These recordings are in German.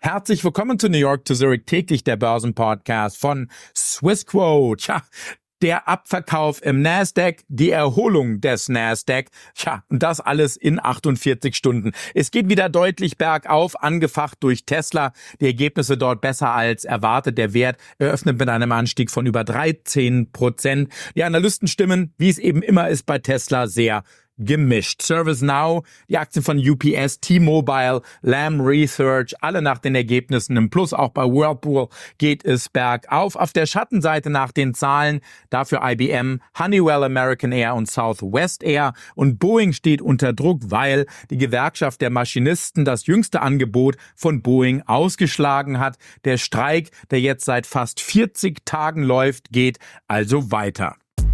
Herzlich willkommen zu New York to Zurich, täglich der Börsenpodcast von Swissquote. Tja, der Abverkauf im Nasdaq, die Erholung des Nasdaq, tja, und das alles in 48 Stunden. Es geht wieder deutlich bergauf, angefacht durch Tesla. Die Ergebnisse dort besser als erwartet. Der Wert eröffnet mit einem Anstieg von über 13%. Die Analysten stimmen, wie es eben immer ist bei Tesla, sehr gemischt. ServiceNow, die Aktien von UPS, T-Mobile, Lam Research, alle nach den Ergebnissen im Plus. Auch bei Whirlpool geht es bergauf. Auf der Schattenseite nach den Zahlen dafür IBM, Honeywell, American Air und Southwest Air. Und Boeing steht unter Druck, weil die Gewerkschaft der Maschinisten das jüngste Angebot von Boeing ausgeschlagen hat. Der Streik, der jetzt seit fast 40 Tagen läuft, geht also weiter.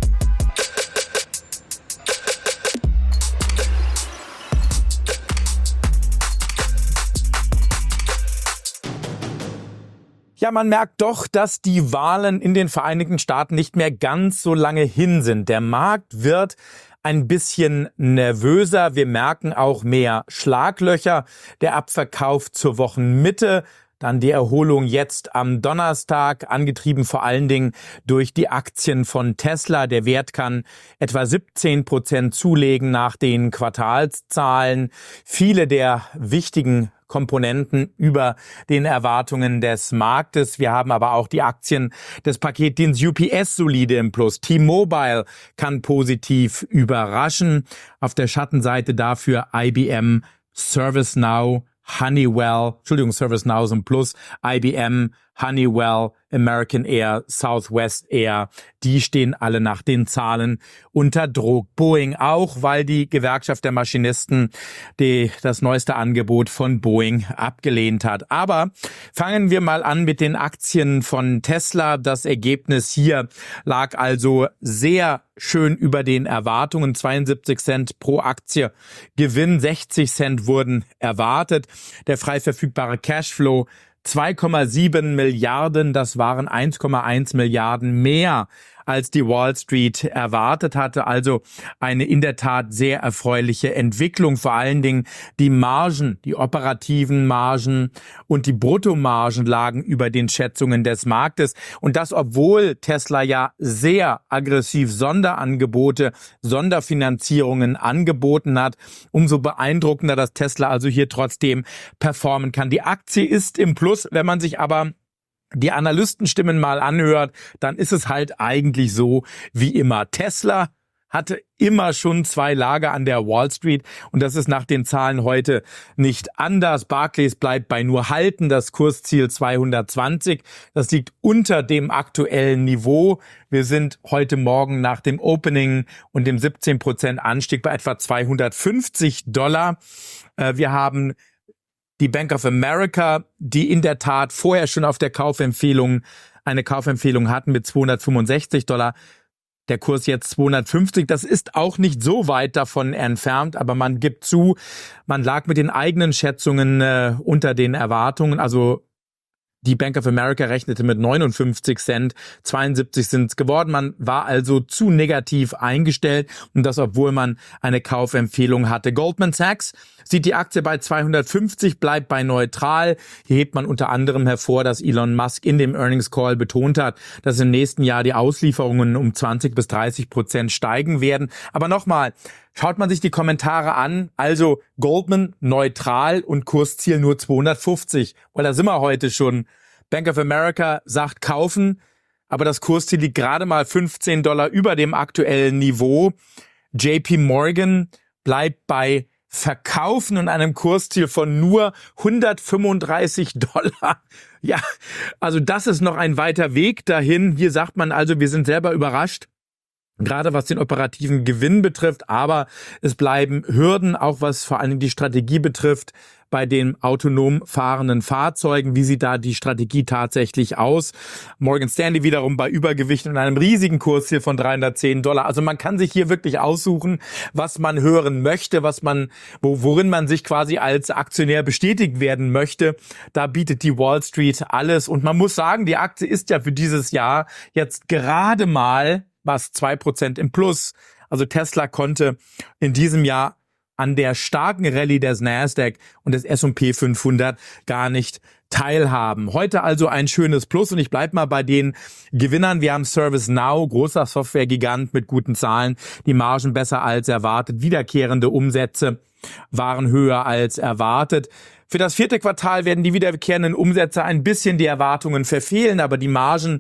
Ja, man merkt doch, dass die Wahlen in den Vereinigten Staaten nicht mehr ganz so lange hin sind. Der Markt wird ein bisschen nervöser. Wir merken auch mehr Schlaglöcher. Der Abverkauf zur Wochenmitte. Dann die Erholung jetzt am Donnerstag, angetrieben vor allen Dingen durch die Aktien von Tesla. Der Wert kann etwa 17% zulegen nach den Quartalszahlen. Viele der wichtigen Komponenten über den Erwartungen des Marktes. Wir haben aber auch die Aktien des Paketdienst UPS solide im Plus. T-Mobile kann positiv überraschen. Auf der Schattenseite dafür IBM, ServiceNow, ServiceNow ist im Plus, IBM, Honeywell, American Air, Southwest Air, die stehen alle nach den Zahlen unter Druck. Boeing auch, weil die Gewerkschaft der Maschinisten das neueste Angebot von Boeing abgelehnt hat. Aber fangen wir mal an mit den Aktien von Tesla. Das Ergebnis hier lag also sehr schön über den Erwartungen. 72 Cent pro Aktie Gewinn, 60 Cent wurden erwartet. Der frei verfügbare Cashflow 2,7 Milliarden, das waren 1,1 Milliarden mehr, als die Wall Street erwartet hatte. Also eine in der Tat sehr erfreuliche Entwicklung. Vor allen Dingen die Margen, die operativen Margen und die Bruttomargen lagen über den Schätzungen des Marktes. Und das, obwohl Tesla ja sehr aggressiv Sonderangebote, Sonderfinanzierungen angeboten hat. Umso beeindruckender, dass Tesla also hier trotzdem performen kann. Die Aktie ist im Plus, wenn man sich aber die Analystenstimmen mal anhört, dann ist es halt eigentlich so wie immer. Tesla hatte immer schon zwei Lager an der Wall Street und das ist nach den Zahlen heute nicht anders. Barclays bleibt bei nur halten, das Kursziel 220. Das liegt unter dem aktuellen Niveau. Wir sind heute Morgen nach dem Opening und dem 17% Anstieg bei etwa $250. Wir haben die Bank of America, die in der Tat vorher schon auf der eine Kaufempfehlung hatten mit $265. Der Kurs jetzt 250. Das ist auch nicht so weit davon entfernt, aber man gibt zu, man lag mit den eigenen Schätzungen unter den Erwartungen. Also die Bank of America rechnete mit 59 Cent, 72 sind es geworden. Man war also zu negativ eingestellt und das, obwohl man eine Kaufempfehlung hatte. Goldman Sachs sieht die Aktie bei 250, bleibt bei neutral. Hier hebt man unter anderem hervor, dass Elon Musk in dem Earnings Call betont hat, dass im nächsten Jahr die Auslieferungen um 20-30% steigen werden. Aber nochmal, schaut man sich die Kommentare an, also Goldman neutral und Kursziel nur 250, weil da sind wir heute schon. Bank of America sagt kaufen, aber das Kursziel liegt gerade mal $15 über dem aktuellen Niveau. JP Morgan bleibt bei Verkaufen und einem Kursziel von nur $135. Ja, also das ist noch ein weiter Weg dahin. Hier sagt man also, wir sind selber überrascht, gerade was den operativen Gewinn betrifft, aber es bleiben Hürden, auch was vor allem die Strategie betrifft, bei den autonom fahrenden Fahrzeugen. Wie sieht da die Strategie tatsächlich aus? Morgan Stanley wiederum bei Übergewicht und einem riesigen Kursziel von $310. Also man kann sich hier wirklich aussuchen, was man hören möchte, worin man sich quasi als Aktionär bestätigt werden möchte. Da bietet die Wall Street alles. Und man muss sagen, die Aktie ist ja für dieses Jahr jetzt gerade mal 2% im Plus. Also Tesla konnte in diesem Jahr an der starken Rallye des Nasdaq und des S&P 500 gar nicht teilhaben. Heute also ein schönes Plus und ich bleibe mal bei den Gewinnern. Wir haben ServiceNow, großer Softwaregigant mit guten Zahlen, die Margen besser als erwartet, wiederkehrende Umsätze waren höher als erwartet. Für das vierte Quartal werden die wiederkehrenden Umsätze ein bisschen die Erwartungen verfehlen, aber die Margen,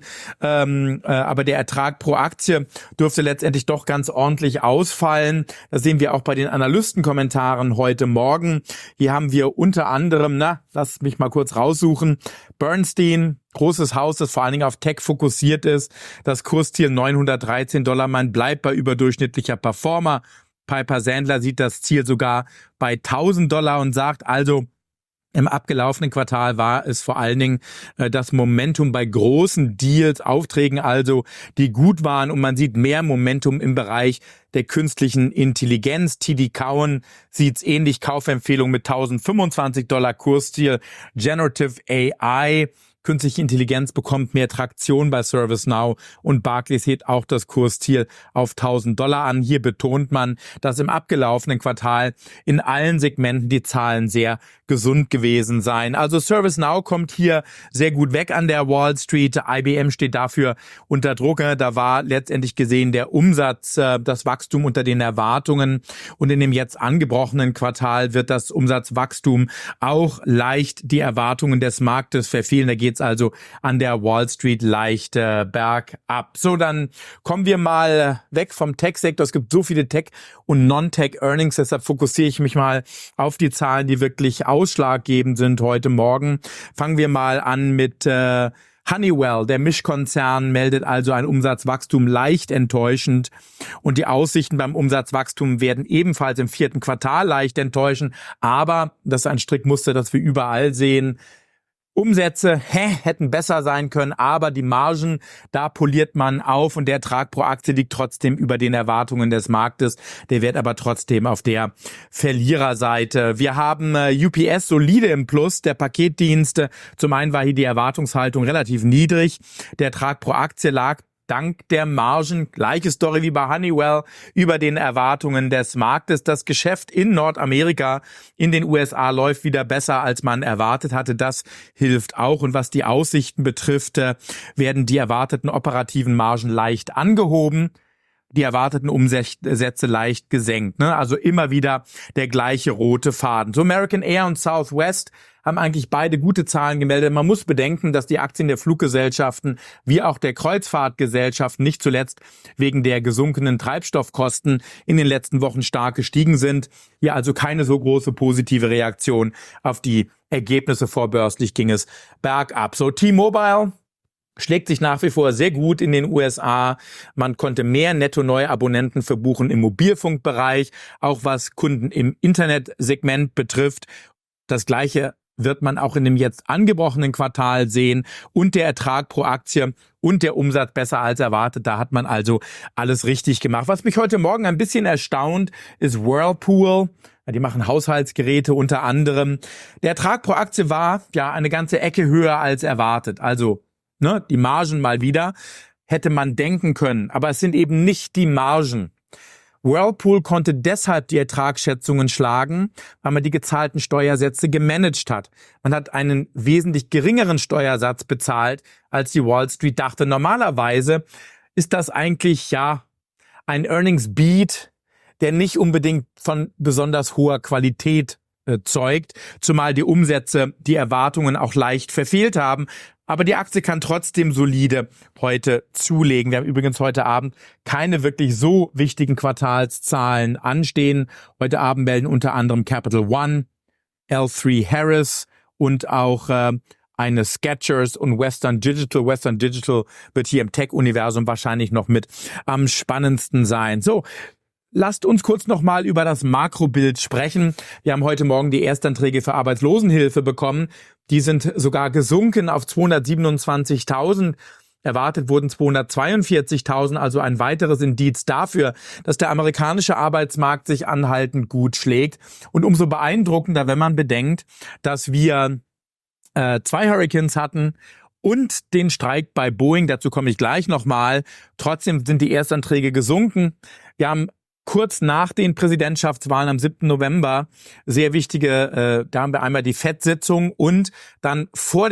aber der Ertrag pro Aktie dürfte letztendlich doch ganz ordentlich ausfallen. Das sehen wir auch bei den Analystenkommentaren heute Morgen. Hier haben wir unter anderem, lass mich mal kurz raussuchen, Bernstein, großes Haus, das vor allen Dingen auf Tech fokussiert ist. Das Kursziel $913, man bleibt bei überdurchschnittlicher Performer. Piper Sandler sieht das Ziel sogar bei $1.000 und sagt also, im abgelaufenen Quartal war es vor allen Dingen das Momentum bei großen Deals, Aufträgen also, die gut waren und man sieht mehr Momentum im Bereich der künstlichen Intelligenz. TD Cowen sieht's ähnlich, Kaufempfehlung mit $1.025 Kursziel, Generative AI. Künstliche Intelligenz bekommt mehr Traktion bei ServiceNow und Barclays hebt auch das Kursziel auf $1.000 an. Hier betont man, dass im abgelaufenen Quartal in allen Segmenten die Zahlen sehr gesund gewesen seien. Also ServiceNow kommt hier sehr gut weg an der Wall Street. IBM steht dafür unter Druck. Da war letztendlich gesehen der Umsatz, das Wachstum unter den Erwartungen und in dem jetzt angebrochenen Quartal wird das Umsatzwachstum auch leicht die Erwartungen des Marktes verfehlen. Da geht also an der Wall Street leicht bergab. So, dann kommen wir mal weg vom Tech-Sektor. Es gibt so viele Tech- und Non-Tech-Earnings, deshalb fokussiere ich mich mal auf die Zahlen, die wirklich ausschlaggebend sind heute Morgen. Fangen wir mal an mit Honeywell, der Mischkonzern, meldet also ein Umsatzwachstum leicht enttäuschend und die Aussichten beim Umsatzwachstum werden ebenfalls im vierten Quartal leicht enttäuschen, aber das ist ein Strickmuster, das wir überall sehen. Umsätze hätten besser sein können, aber die Margen, da poliert man auf und der Ertrag pro Aktie liegt trotzdem über den Erwartungen des Marktes. Der Wert aber trotzdem auf der Verliererseite. Wir haben UPS solide im Plus, der Paketdienste. Zum einen war hier die Erwartungshaltung relativ niedrig. Der Ertrag pro Aktie lag dank der Margen, gleiche Story wie bei Honeywell, über den Erwartungen des Marktes. Das Geschäft in Nordamerika, in den USA läuft wieder besser, als man erwartet hatte. Das hilft auch. Und was die Aussichten betrifft, werden die erwarteten operativen Margen leicht angehoben, die erwarteten Umsätze leicht gesenkt. Also immer wieder der gleiche rote Faden. So American Air und Southwest haben eigentlich beide gute Zahlen gemeldet. Man muss bedenken, dass die Aktien der Fluggesellschaften wie auch der Kreuzfahrtgesellschaften nicht zuletzt wegen der gesunkenen Treibstoffkosten in den letzten Wochen stark gestiegen sind. Hier also keine so große positive Reaktion auf die Ergebnisse. Vorbörslich ging es bergab. So T-Mobile schlägt sich nach wie vor sehr gut in den USA. Man konnte mehr Netto-Neue-Abonnenten verbuchen im Mobilfunkbereich, auch was Kunden im Internetsegment betrifft. Das Gleiche wird man auch in dem jetzt angebrochenen Quartal sehen und der Ertrag pro Aktie und der Umsatz besser als erwartet. Da hat man also alles richtig gemacht. Was mich heute Morgen ein bisschen erstaunt, ist Whirlpool. Die machen Haushaltsgeräte unter anderem. Der Ertrag pro Aktie war ja eine ganze Ecke höher als erwartet. Also die Margen mal wieder hätte man denken können, aber es sind eben nicht die Margen. Whirlpool konnte deshalb die Ertragsschätzungen schlagen, weil man die gezahlten Steuersätze gemanagt hat. Man hat einen wesentlich geringeren Steuersatz bezahlt, als die Wall Street dachte. Normalerweise ist das eigentlich ein Earnings Beat, der nicht unbedingt von besonders hoher Qualität zeugt, zumal die Umsätze die Erwartungen auch leicht verfehlt haben. Aber die Aktie kann trotzdem solide heute zulegen. Wir haben übrigens heute Abend keine wirklich so wichtigen Quartalszahlen anstehen. Heute Abend melden unter anderem Capital One, L3 Harris und auch eine Skechers und Western Digital. Western Digital wird hier im Tech-Universum wahrscheinlich noch mit am spannendsten sein. So, lasst uns kurz nochmal über das Makrobild sprechen. Wir haben heute Morgen die Erstanträge für Arbeitslosenhilfe bekommen. Die sind sogar gesunken auf 227.000. Erwartet wurden 242.000, also ein weiteres Indiz dafür, dass der amerikanische Arbeitsmarkt sich anhaltend gut schlägt. Und umso beeindruckender, wenn man bedenkt, dass wir 2 Hurricanes hatten und den Streik bei Boeing. Dazu komme ich gleich nochmal. Trotzdem sind die Erstanträge gesunken. Wir haben kurz nach den Präsidentschaftswahlen am 7. November sehr wichtige, da haben wir einmal die FED-Sitzung und dann vor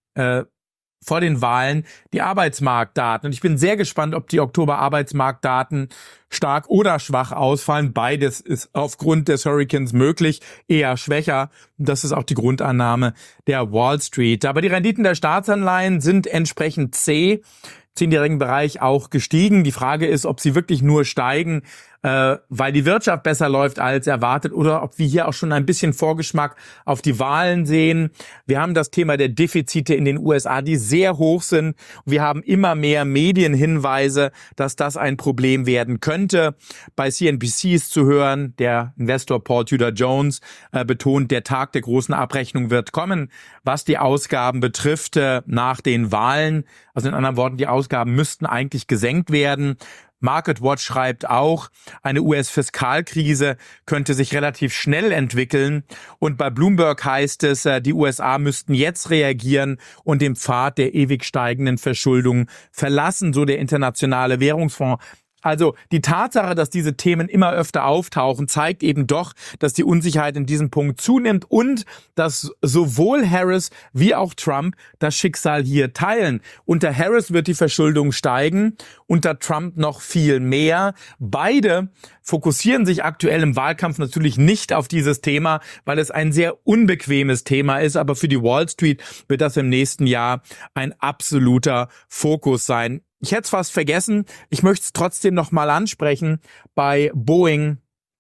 den Wahlen die Arbeitsmarktdaten. Und ich bin sehr gespannt, ob die Oktober-Arbeitsmarktdaten stark oder schwach ausfallen. Beides ist aufgrund des Hurrikans möglich, eher schwächer. Das ist auch die Grundannahme der Wall Street. Aber die Renditen der Staatsanleihen sind entsprechend zäh, 10-jährigen Bereich auch gestiegen. Die Frage ist, ob sie wirklich nur steigen, weil die Wirtschaft besser läuft als erwartet oder ob wir hier auch schon ein bisschen Vorgeschmack auf die Wahlen sehen. Wir haben das Thema der Defizite in den USA, die sehr hoch sind. Wir haben immer mehr Medienhinweise, dass das ein Problem werden könnte. Bei CNBC ist zu hören, der Investor Paul Tudor Jones betont, der Tag der großen Abrechnung wird kommen, was die Ausgaben betrifft nach den Wahlen. Also in anderen Worten, die Ausgaben müssten eigentlich gesenkt werden. MarketWatch schreibt auch, eine US-Fiskalkrise könnte sich relativ schnell entwickeln. Und bei Bloomberg heißt es, die USA müssten jetzt reagieren und den Pfad der ewig steigenden Verschuldung verlassen, so der Internationale Währungsfonds. Also die Tatsache, dass diese Themen immer öfter auftauchen, zeigt eben doch, dass die Unsicherheit in diesem Punkt zunimmt und dass sowohl Harris wie auch Trump das Schicksal hier teilen. Unter Harris wird die Verschuldung steigen, unter Trump noch viel mehr. Beide fokussieren sich aktuell im Wahlkampf natürlich nicht auf dieses Thema, weil es ein sehr unbequemes Thema ist. Aber für die Wall Street wird das im nächsten Jahr ein absoluter Fokus sein. Ich hätte es fast vergessen, ich möchte es trotzdem noch mal ansprechen. Bei Boeing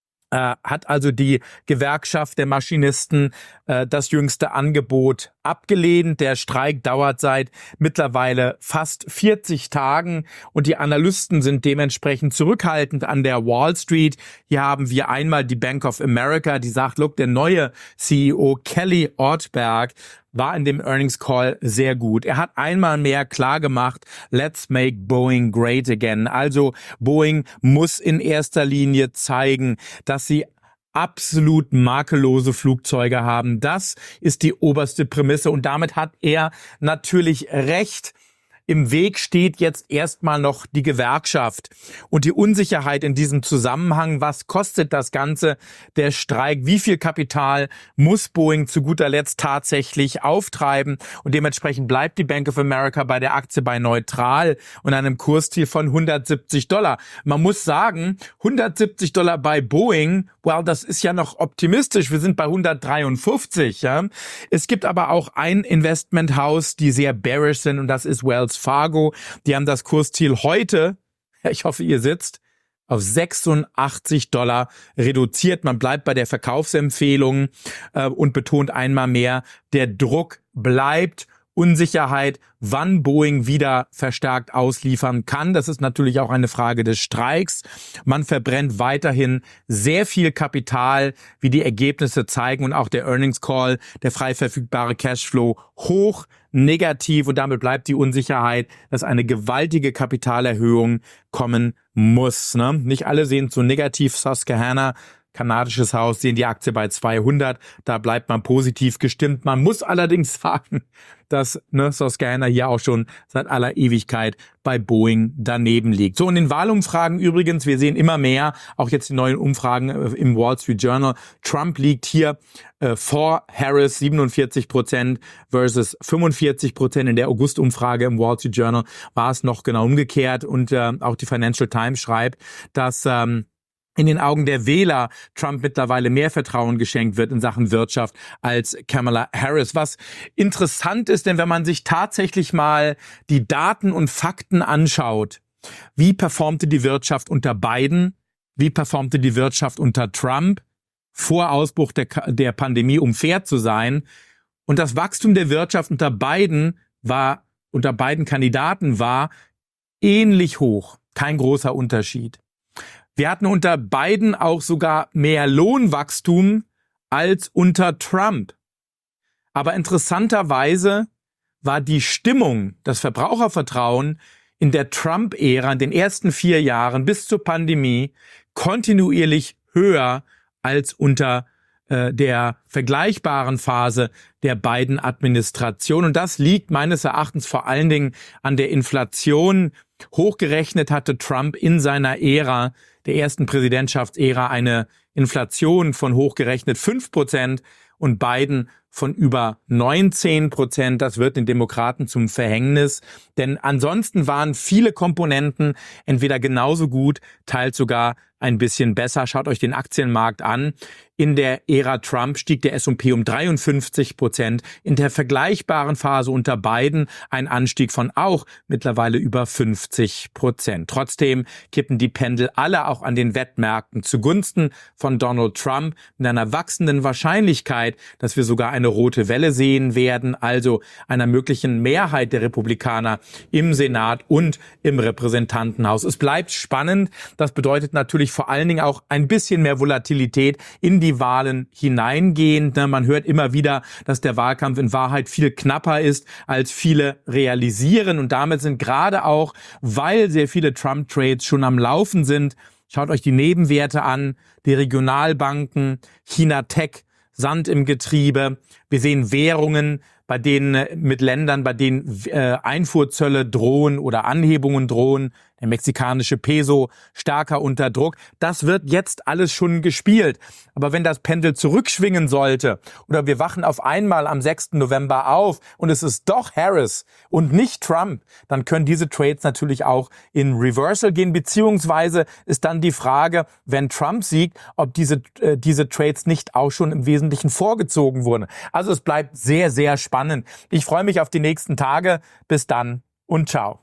hat also die Gewerkschaft der Maschinisten das jüngste Angebot abgelehnt. Der Streik dauert seit mittlerweile fast 40 Tagen und die Analysten sind dementsprechend zurückhaltend an der Wall Street. Hier haben wir einmal die Bank of America, die sagt, look, der neue CEO Kelly Ortberg war in dem Earnings Call sehr gut. Er hat einmal mehr klar gemacht, let's make Boeing great again. Also Boeing muss in erster Linie zeigen, dass sie absolut makellose Flugzeuge haben. Das ist die oberste Prämisse und damit hat er natürlich recht. Im Weg steht jetzt erstmal noch die Gewerkschaft und die Unsicherheit in diesem Zusammenhang. Was kostet das Ganze, der Streik? Wie viel Kapital muss Boeing zu guter Letzt tatsächlich auftreiben? Und dementsprechend bleibt die Bank of America bei der Aktie bei neutral und einem Kursziel von $170. Man muss sagen, $170 bei Boeing, well, das ist ja noch optimistisch. Wir sind bei 153. Ja? Es gibt aber auch ein Investmenthaus, die sehr bearish sind und das ist Wells Fargo. Die haben das Kursziel heute, ich hoffe, ihr sitzt, auf $86 reduziert. Man bleibt bei der Verkaufsempfehlung und betont einmal mehr, der Druck bleibt. Unsicherheit, wann Boeing wieder verstärkt ausliefern kann. Das ist natürlich auch eine Frage des Streiks. Man verbrennt weiterhin sehr viel Kapital, wie die Ergebnisse zeigen und auch der Earnings Call, der frei verfügbare Cashflow hoch negativ und damit bleibt die Unsicherheit, dass eine gewaltige Kapitalerhöhung kommen muss. Ne? Nicht alle sehen es so negativ. Susquehanna, kanadisches Haus, sehen die Aktie bei 200. Da bleibt man positiv gestimmt. Man muss allerdings sagen, dass Susquehanna hier auch schon seit aller Ewigkeit bei Boeing daneben liegt. So, in den Wahlumfragen übrigens, wir sehen immer mehr, auch jetzt die neuen Umfragen im Wall Street Journal. Trump liegt hier vor Harris 47% versus 45%. In der August-Umfrage im Wall Street Journal war es noch genau umgekehrt. Und auch die Financial Times schreibt, dass in den Augen der Wähler Trump mittlerweile mehr Vertrauen geschenkt wird in Sachen Wirtschaft als Kamala Harris. Was interessant ist, denn wenn man sich tatsächlich mal die Daten und Fakten anschaut, wie performte die Wirtschaft unter Biden, wie performte die Wirtschaft unter Trump vor Ausbruch der Pandemie, um fair zu sein, und das Wachstum der Wirtschaft unter beiden Kandidaten war ähnlich hoch, kein großer Unterschied. Wir hatten unter Biden auch sogar mehr Lohnwachstum als unter Trump. Aber interessanterweise war die Stimmung, das Verbrauchervertrauen in der Trump-Ära, in den ersten 4 Jahren bis zur Pandemie, kontinuierlich höher als unter der vergleichbaren Phase der Biden-Administration. Und das liegt meines Erachtens vor allen Dingen an der Inflation. Hochgerechnet hatte Trump in seiner Ära, der ersten Präsidentschaftsära, eine Inflation von hochgerechnet 5% und Biden von über 19%. Das wird den Demokraten zum Verhängnis, denn ansonsten waren viele Komponenten entweder genauso gut, teils sogar ein bisschen besser. Schaut euch den Aktienmarkt an. In der Ära Trump stieg der S&P um 53%. In der vergleichbaren Phase unter Biden ein Anstieg von auch mittlerweile über 50%. Trotzdem kippen die Pendel alle auch an den Wettmärkten zugunsten von Donald Trump mit einer wachsenden Wahrscheinlichkeit, dass wir sogar eine rote Welle sehen werden, also einer möglichen Mehrheit der Republikaner im Senat und im Repräsentantenhaus. Es bleibt spannend. Das bedeutet natürlich vor allen Dingen auch ein bisschen mehr Volatilität in die Wahlen hineingehend. Man hört immer wieder, dass der Wahlkampf in Wahrheit viel knapper ist, als viele realisieren. Und damit sind gerade auch, weil sehr viele Trump-Trades schon am Laufen sind, schaut euch die Nebenwerte an, die Regionalbanken, China Tech, Sand im Getriebe. Wir sehen Währungen, bei denen mit Ländern, bei denen Einfuhrzölle drohen oder Anhebungen drohen. Der mexikanische Peso stärker unter Druck. Das wird jetzt alles schon gespielt. Aber wenn das Pendel zurückschwingen sollte oder wir wachen auf einmal am 6. November auf und es ist doch Harris und nicht Trump, dann können diese Trades natürlich auch in Reversal gehen, beziehungsweise ist dann die Frage, wenn Trump siegt, ob diese Trades nicht auch schon im Wesentlichen vorgezogen wurden. Also es bleibt sehr, sehr spannend. Ich freue mich auf die nächsten Tage. Bis dann und ciao.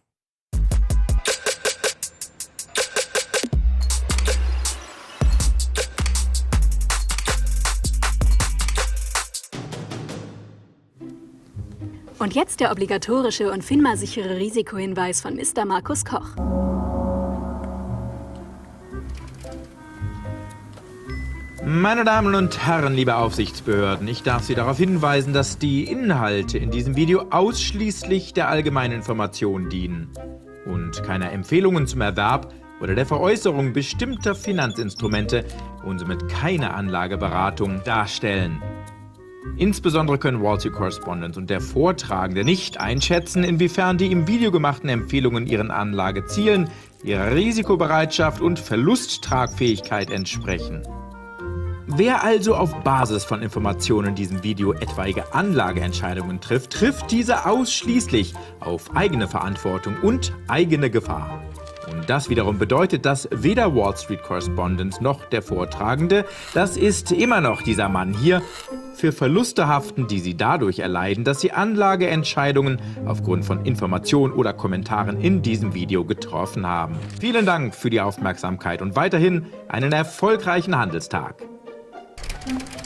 Und jetzt der obligatorische und FINMA-sichere Risikohinweis von Mr. Markus Koch. Meine Damen und Herren, liebe Aufsichtsbehörden, ich darf Sie darauf hinweisen, dass die Inhalte in diesem Video ausschließlich der allgemeinen Information dienen und keine Empfehlungen zum Erwerb oder der Veräußerung bestimmter Finanzinstrumente und somit keine Anlageberatung darstellen. Insbesondere können Wall Street Correspondent und der Vortragende nicht einschätzen, inwiefern die im Video gemachten Empfehlungen ihren Anlagezielen, ihrer Risikobereitschaft und Verlusttragfähigkeit entsprechen. Wer also auf Basis von Informationen in diesem Video etwaige Anlageentscheidungen trifft, trifft diese ausschließlich auf eigene Verantwortung und eigene Gefahr. Und das wiederum bedeutet, dass weder Wall Street Correspondent noch der Vortragende, das ist immer noch dieser Mann hier, für Verluste haften, die sie dadurch erleiden, dass sie Anlageentscheidungen aufgrund von Informationen oder Kommentaren in diesem Video getroffen haben. Vielen Dank für die Aufmerksamkeit und weiterhin einen erfolgreichen Handelstag.